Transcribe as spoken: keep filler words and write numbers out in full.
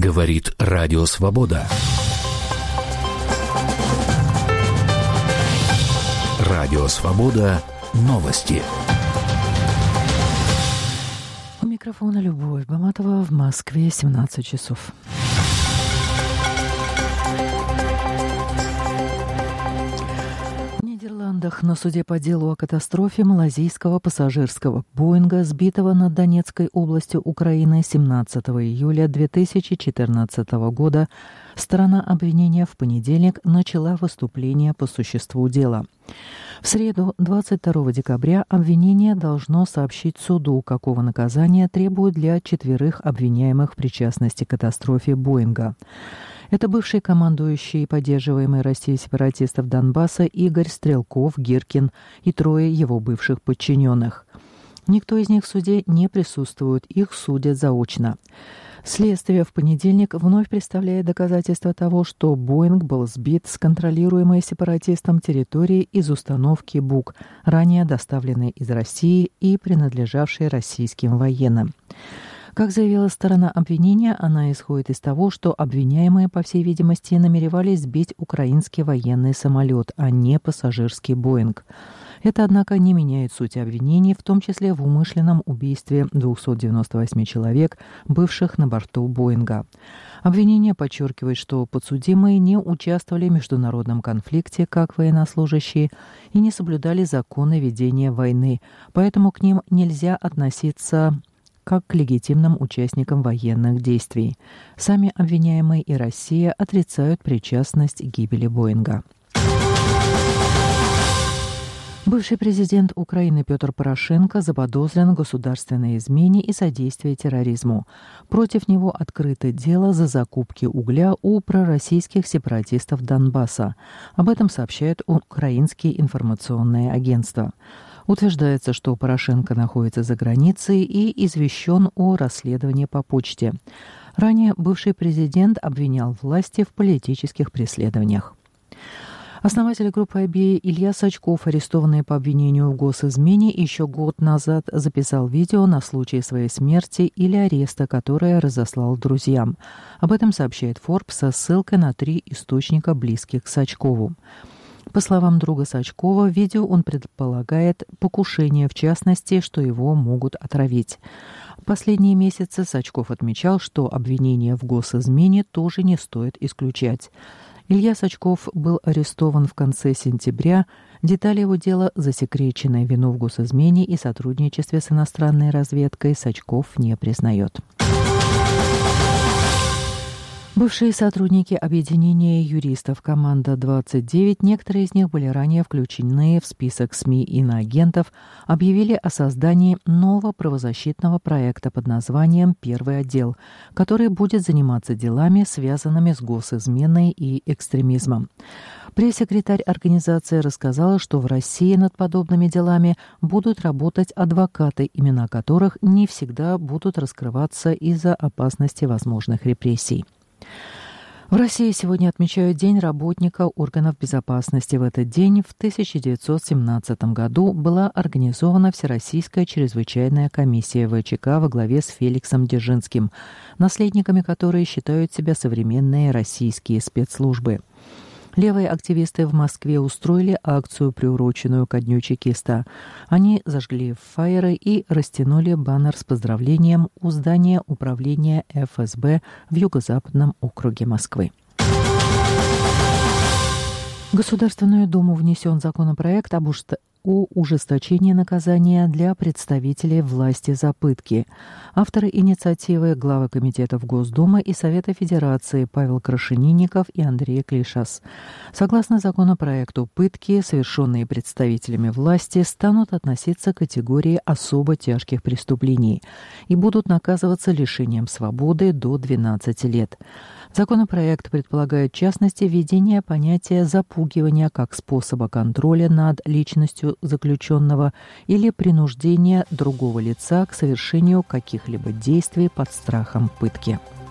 Говорит Радио Свобода. Радио Свобода. Новости. У микрофона Любовь Баматова. В Москве семнадцать часов. На суде по делу о катастрофе малазийского пассажирского Боинга, сбитого над Донецкой областью Украины семнадцатого июля две тысячи четырнадцатого года, сторона обвинения в понедельник начала выступление по существу дела. В среду, двадцать второго декабря, обвинение должно сообщить суду, какого наказания требует для четверых обвиняемых в причастности к катастрофе Боинга. Это бывший командующий поддерживаемой Россией сепаратистов Донбасса Игорь Стрелков-Гиркин и трое его бывших подчиненных. Никто из них в суде не присутствует, их судят заочно. Следствие в понедельник вновь представляет доказательства того, что Боинг был сбит с контролируемой сепаратистом территории из установки БУК, ранее доставленной из России и принадлежавшей российским военным. Как заявила сторона обвинения, она исходит из того, что обвиняемые, по всей видимости, намеревались сбить украинский военный самолет, а не пассажирский Боинг. Это, однако, не меняет сути обвинений, в том числе в умышленном убийстве двухсот девяноста восьми человек, бывших на борту Боинга. Обвинение подчеркивает, что подсудимые не участвовали в международном конфликте как военнослужащие и не соблюдали законы ведения войны, поэтому к ним нельзя относиться как к легитимным участникам военных действий. Сами обвиняемые и Россия отрицают причастность к гибели Боинга. Бывший президент Украины Петр Порошенко заподозрен в государственной измене и содействии терроризму. Против него открыто дело за закупки угля у пророссийских сепаратистов Донбасса. Об этом сообщают украинские информационные агентства. Утверждается, что Порошенко находится за границей и извещен о расследовании по почте. Ранее бывший президент обвинял власти в политических преследованиях. Основатель группы Абея Илья Сачков, арестованный по обвинению в госизмене, еще год назад записал видео на случай своей смерти или ареста, которое разослал друзьям. Об этом сообщает Forbes со ссылкой на три источника, близких к Сачкову. По словам друга Сачкова, в видео он предполагает покушение, в частности, что его могут отравить. В последние месяцы Сачков отмечал, что обвинение в госизмене тоже не стоит исключать. Илья Сачков был арестован в конце сентября. Детали его дела засекречены. Вину в госизмене и сотрудничестве с иностранной разведкой Сачков не признает. Бывшие сотрудники объединения юристов «Команда двадцать девять», некоторые из них были ранее включены в список СМИ иноагентов, объявили о создании нового правозащитного проекта под названием «Первый отдел», который будет заниматься делами, связанными с госизменой и экстремизмом. Пресс-секретарь организации рассказала, что в России над подобными делами будут работать адвокаты, имена которых не всегда будут раскрываться из-за опасности возможных репрессий. В России сегодня отмечают День работника органов безопасности. В этот день в тысяча девятьсот семнадцатом году была организована Всероссийская чрезвычайная комиссия ВЧК во главе с Феликсом Дзержинским, наследниками которой считают себя современные российские спецслужбы. Левые активисты в Москве устроили акцию, приуроченную ко Дню чекиста. Они зажгли фаеры и растянули баннер с поздравлением у здания управления эф эс бэ в Юго-Западном округе Москвы. В Государственную Думу внесен законопроект об уж- о ужесточении наказания для представителей власти за пытки. Авторы инициативы — главы комитетов Госдумы и Совета Федерации Павел Крашенинников и Андрей Клишас. Согласно законопроекту, пытки, совершенные представителями власти, станут относиться к категории особо тяжких преступлений и будут наказываться лишением свободы до двенадцати лет. Законопроект предполагает, в частности, введение понятия запугивания как способа контроля над личностью заключенного или принуждения другого лица к совершению каких-либо действий под страхом пытки.